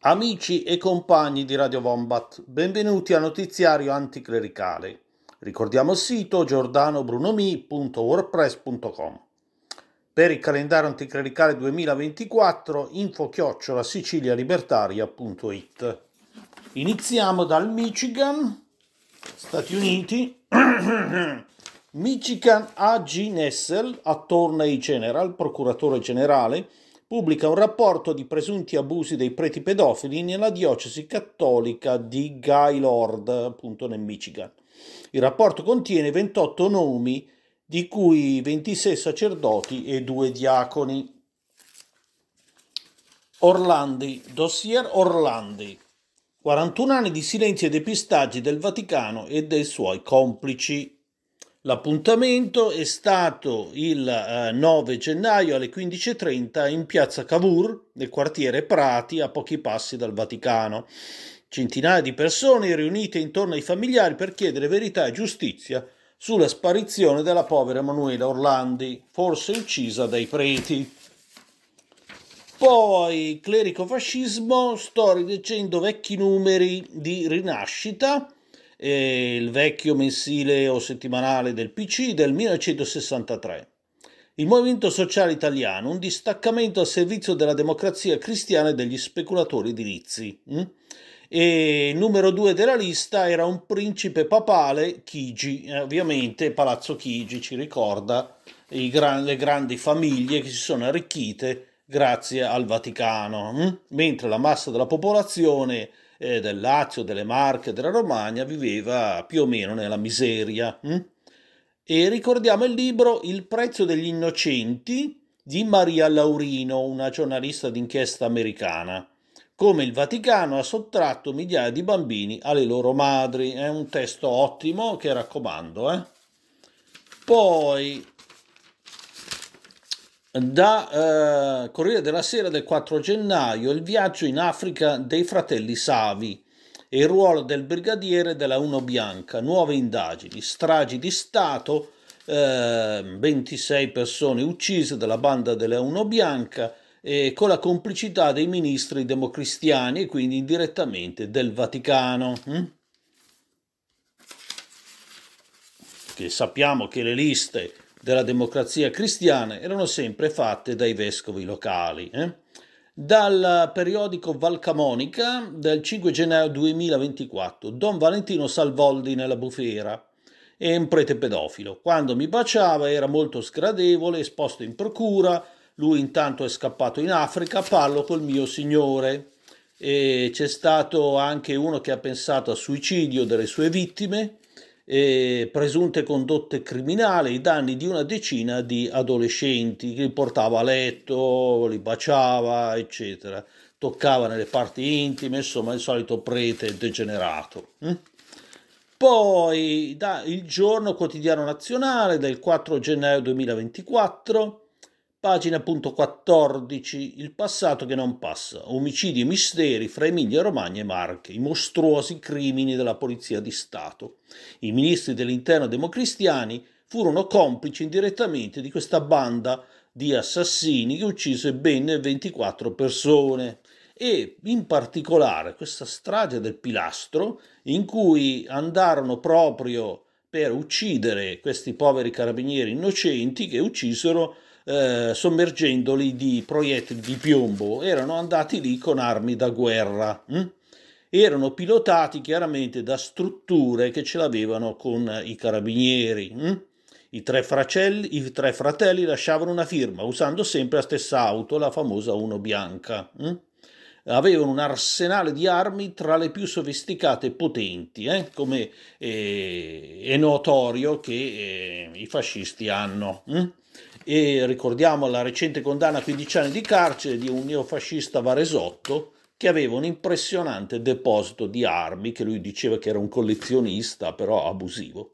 Amici e compagni di Radio Wombat, benvenuti al notiziario anticlericale. Ricordiamo il sito giordanobrunomi.wordpress.com. Per il calendario anticlericale 2024 info@sicilialibertaria.it. Iniziamo dal Michigan, Stati Uniti. Michigan A.G. Nessel, Attorney General, procuratore generale, pubblica un rapporto di presunti abusi dei preti pedofili nella diocesi cattolica di Gaylord, appunto nel Michigan. Il rapporto contiene 28 nomi, di cui 26 sacerdoti e 2 diaconi. Orlandi, dossier Orlandi. 41 anni di silenzio e depistaggi del Vaticano e dei suoi complici. L'appuntamento è stato il 9 gennaio alle 15:30 in piazza Cavour, nel quartiere Prati, a pochi passi dal Vaticano. Centinaia di persone riunite intorno ai familiari per chiedere verità e giustizia sulla sparizione della povera Emanuela Orlandi, forse uccisa dai preti. Poi clericofascismo, sto rileggendo vecchi numeri di Rinascita, il vecchio mensile o settimanale del PC del 1963. Il Movimento Sociale Italiano, un distaccamento al servizio della democrazia cristiana e degli speculatori edilizi. E il numero 2 della lista era un principe papale, Chigi, ovviamente Palazzo Chigi ci ricorda le grandi famiglie che si sono arricchite grazie al Vaticano, mentre la massa della popolazione del Lazio, delle Marche, della Romagna viveva più o meno nella miseria. E ricordiamo il libro Il prezzo degli innocenti di Maria Laurino, una giornalista d'inchiesta americana. Come il Vaticano ha sottratto migliaia di bambini alle loro madri. È un testo ottimo che raccomando. Poi da Corriere della Sera del 4 gennaio il viaggio in Africa dei fratelli Savi e il ruolo del brigadiere della Uno Bianca, nuove indagini, stragi di Stato, 26 persone uccise dalla banda della Uno Bianca con la complicità dei ministri democristiani e quindi indirettamente del Vaticano. Che sappiamo che le liste della democrazia cristiana erano sempre fatte dai vescovi locali. Dal periodico Valcamonica del 5 gennaio 2024, Don Valentino Salvoldi nella bufera, è un prete pedofilo. Quando mi baciava era molto sgradevole, esposto in procura, lui intanto è scappato in Africa, parlo col mio signore. E c'è stato anche uno che ha pensato al suicidio delle sue vittime, presunte condotte criminali ai danni di una decina di adolescenti che li portava a letto, li baciava, eccetera, toccava nelle parti intime, insomma il solito prete degenerato. Poi Il Giorno Quotidiano Nazionale del 4 gennaio 2024, pagina appunto 14, il passato che non passa, omicidi e misteri fra Emilia Romagna e Marche, i mostruosi crimini della Polizia di Stato. I ministri dell'interno democristiani furono complici indirettamente di questa banda di assassini che uccise ben 24 persone e in particolare questa strage del Pilastro in cui andarono proprio per uccidere questi poveri carabinieri innocenti che uccisero sommergendoli di proiettili di piombo. Erano andati lì con armi da guerra. Erano pilotati chiaramente da strutture che ce l'avevano con i carabinieri. I tre fratelli lasciavano una firma usando sempre la stessa auto, la famosa Uno Bianca. Avevano un arsenale di armi tra le più sofisticate e potenti, come è notorio che i fascisti hanno. E ricordiamo la recente condanna a 15 anni di carcere di un neofascista varesotto che aveva un impressionante deposito di armi, che lui diceva che era un collezionista, però abusivo.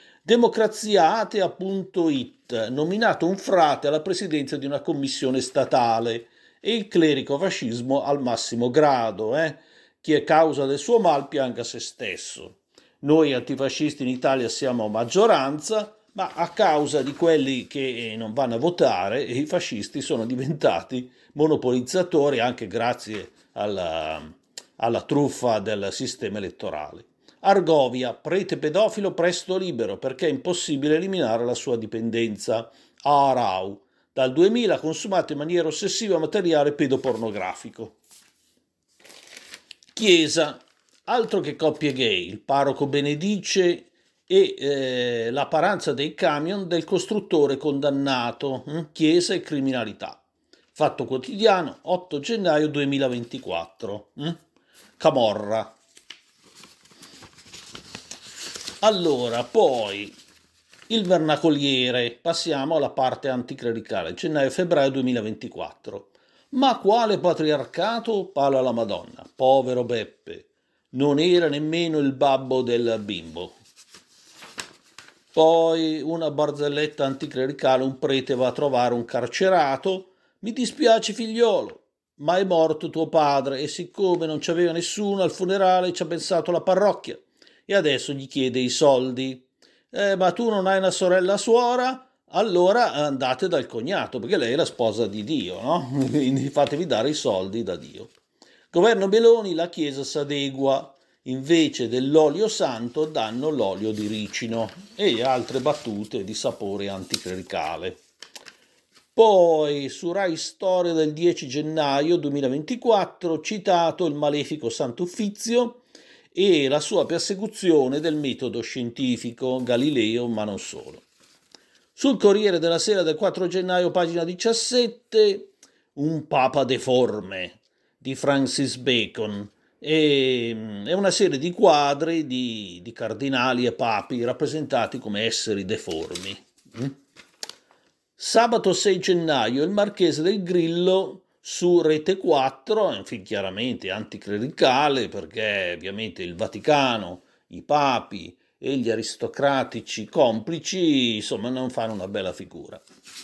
Democraziaatea.it, nominato un frate alla presidenza di una commissione statale, e il clericofascismo al massimo grado. Chi è causa del suo mal pianga se stesso. Noi antifascisti in Italia siamo maggioranza, ma a causa di quelli che non vanno a votare, i fascisti sono diventati monopolizzatori anche grazie alla truffa del sistema elettorale. Argovia, prete pedofilo presto libero perché è impossibile eliminare la sua dipendenza. Arau, dal 2000 consumato in maniera ossessiva materiale pedopornografico. Chiesa, altro che coppie gay, il parroco benedice e la paranza dei camion del costruttore condannato, Chiesa e criminalità. Fatto Quotidiano, 8 gennaio 2024. Camorra. Allora, poi il vernacoliere, passiamo alla parte anticlericale, gennaio-febbraio 2024. Ma quale patriarcato? Pala la Madonna. Povero Beppe. Non era nemmeno il babbo del bimbo. Poi una barzelletta anticlericale, un prete va a trovare un carcerato. Mi dispiace figliolo, ma è morto tuo padre e siccome non c'aveva nessuno al funerale ci ha pensato la parrocchia e adesso gli chiede i soldi. Ma tu non hai una sorella suora? Allora andate dal cognato, perché lei è la sposa di Dio, no? Quindi fatevi dare i soldi da Dio. Governo Meloni, la Chiesa s'adegua, invece dell'olio santo danno l'olio di ricino e altre battute di sapore anticlericale. Poi su Rai Storia del 10 gennaio 2024 citato il malefico Sant'Uffizio e la sua persecuzione del metodo scientifico Galileo, ma non solo. Sul Corriere della Sera del 4 gennaio, pagina 17, un papa deforme di Francis Bacon. È una serie di quadri di cardinali e papi rappresentati come esseri deformi. Sabato 6 gennaio, il Marchese del Grillo su Rete 4, è un film chiaramente anticlericale perché ovviamente il Vaticano, i papi e gli aristocratici complici, insomma, non fanno una bella figura.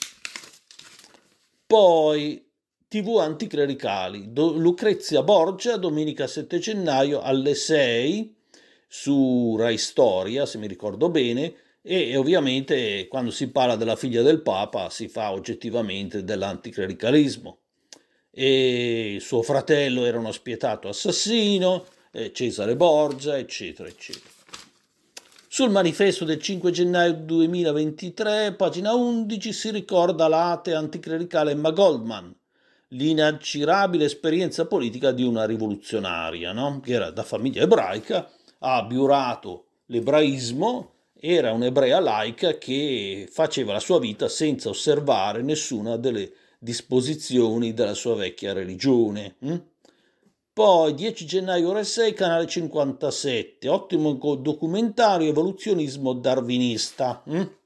Poi TV anticlericali, Lucrezia Borgia, domenica 7 gennaio alle 6 su Rai Storia, se mi ricordo bene, e ovviamente quando si parla della figlia del Papa si fa oggettivamente dell'anticlericalismo. E suo fratello era uno spietato assassino, Cesare Borgia, eccetera, eccetera. Sul manifesto del 5 gennaio 2023, pagina 11, si ricorda l'ate anticlericale Emma Goldman, l'inaggirabile esperienza politica di una rivoluzionaria, no? Che era da famiglia ebraica, ha abiurato l'ebraismo, era un'ebrea laica che faceva la sua vita senza osservare nessuna delle disposizioni della sua vecchia religione. Poi 10 gennaio ore 6, canale 57, ottimo documentario evoluzionismo darwinista.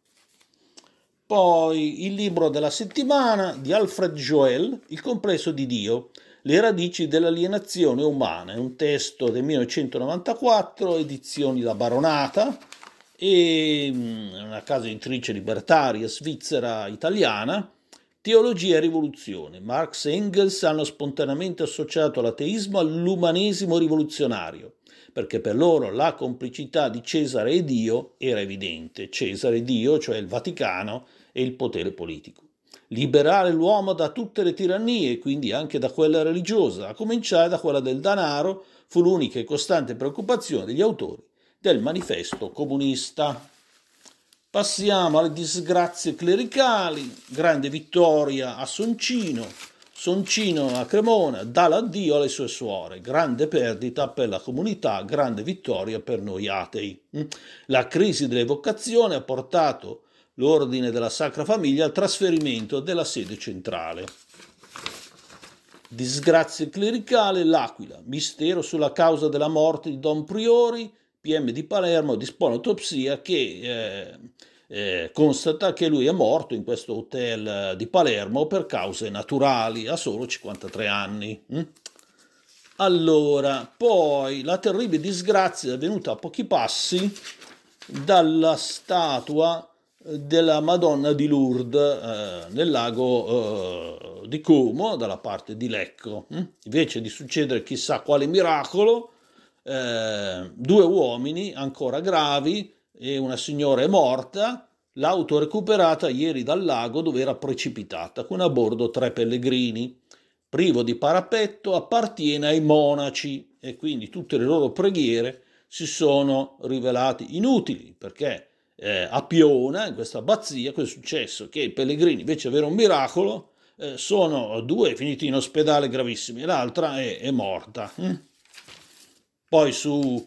Poi il libro della settimana di Alfred Joel, Il complesso di Dio, le radici dell'alienazione umana, è un testo del 1994, edizioni La Baronata, e una casa editrice libertaria svizzera italiana. Teologia e rivoluzione. Marx e Engels hanno spontaneamente associato l'ateismo all'umanesimo rivoluzionario, perché per loro la complicità di Cesare e Dio era evidente. Cesare e Dio, cioè il Vaticano e il potere politico. Liberare l'uomo da tutte le tirannie, quindi anche da quella religiosa, a cominciare da quella del denaro, fu l'unica e costante preoccupazione degli autori del manifesto comunista. Passiamo alle disgrazie clericali, grande vittoria a Soncino, Soncino a Cremona, dà l'addio alle sue suore, grande perdita per la comunità, grande vittoria per noi atei. La crisi delle vocazioni ha portato l'ordine della Sacra Famiglia al trasferimento della sede centrale. Disgrazie clericale, l'Aquila, mistero sulla causa della morte di Don Priori, PM di Palermo dispone autopsia che constata che lui è morto in questo hotel di Palermo per cause naturali a solo 53 anni. Allora, poi la terribile disgrazia è avvenuta a pochi passi dalla statua della Madonna di Lourdes nel lago di Como, dalla parte di Lecco. Invece di succedere chissà quale miracolo, 2 uomini ancora gravi e una signora è morta, l'auto recuperata ieri dal lago dove era precipitata, con a bordo 3 pellegrini. Privo di parapetto, appartiene ai monaci. e quindi tutte le loro preghiere si sono rivelate inutili, perché a Piona, in questa abbazia, cosa è successo? Che i pellegrini, invece di avere un miracolo, sono due finiti in ospedale gravissimi e l'altra è morta. Poi su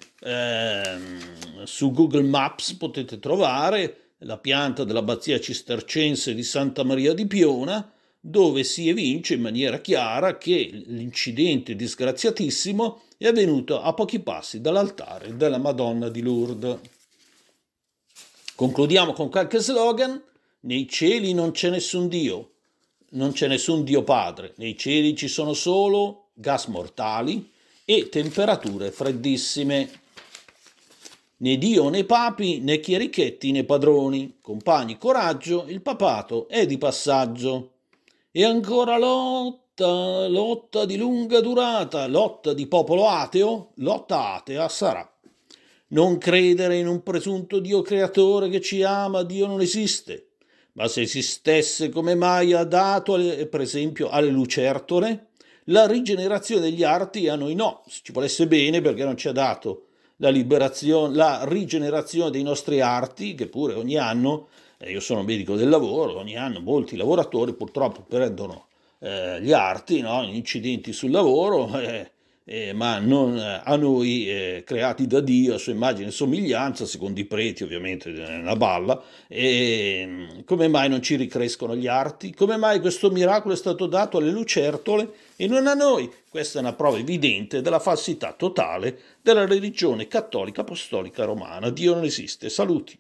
Google Maps potete trovare la pianta dell'abbazia cistercense di Santa Maria di Piona, dove si evince in maniera chiara che l'incidente disgraziatissimo è avvenuto a pochi passi dall'altare della Madonna di Lourdes. Concludiamo con qualche slogan. Nei cieli non c'è nessun Dio, non c'è nessun Dio Padre, nei cieli ci sono solo gas mortali e temperature freddissime. Né Dio né papi né chierichetti né padroni, compagni coraggio, il papato è di passaggio. E ancora lotta di lunga durata, lotta di popolo ateo, lotta atea sarà. Non credere in un presunto Dio creatore che ci ama, Dio non esiste. Ma se esistesse, come mai ha dato, per esempio, alle lucertole la rigenerazione degli arti e a noi no? Se ci volesse bene, perché non ci ha dato la rigenerazione dei nostri arti, che pure ogni anno, io sono medico del lavoro, ogni anno molti lavoratori purtroppo perdono gli arti, no? In incidenti sul lavoro, ma non a noi creati da Dio a sua immagine e somiglianza, secondo i preti ovviamente è una balla. E come mai non ci ricrescono gli arti? Come mai questo miracolo è stato dato alle lucertole e non a noi? Questa è una prova evidente della falsità totale della religione cattolica apostolica romana. Dio non esiste. Saluti.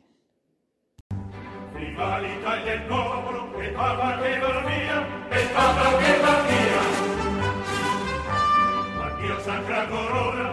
Viva l'Italia, il popolo, e Papa che va via, e Papa che va via. Addio Sacra Corona.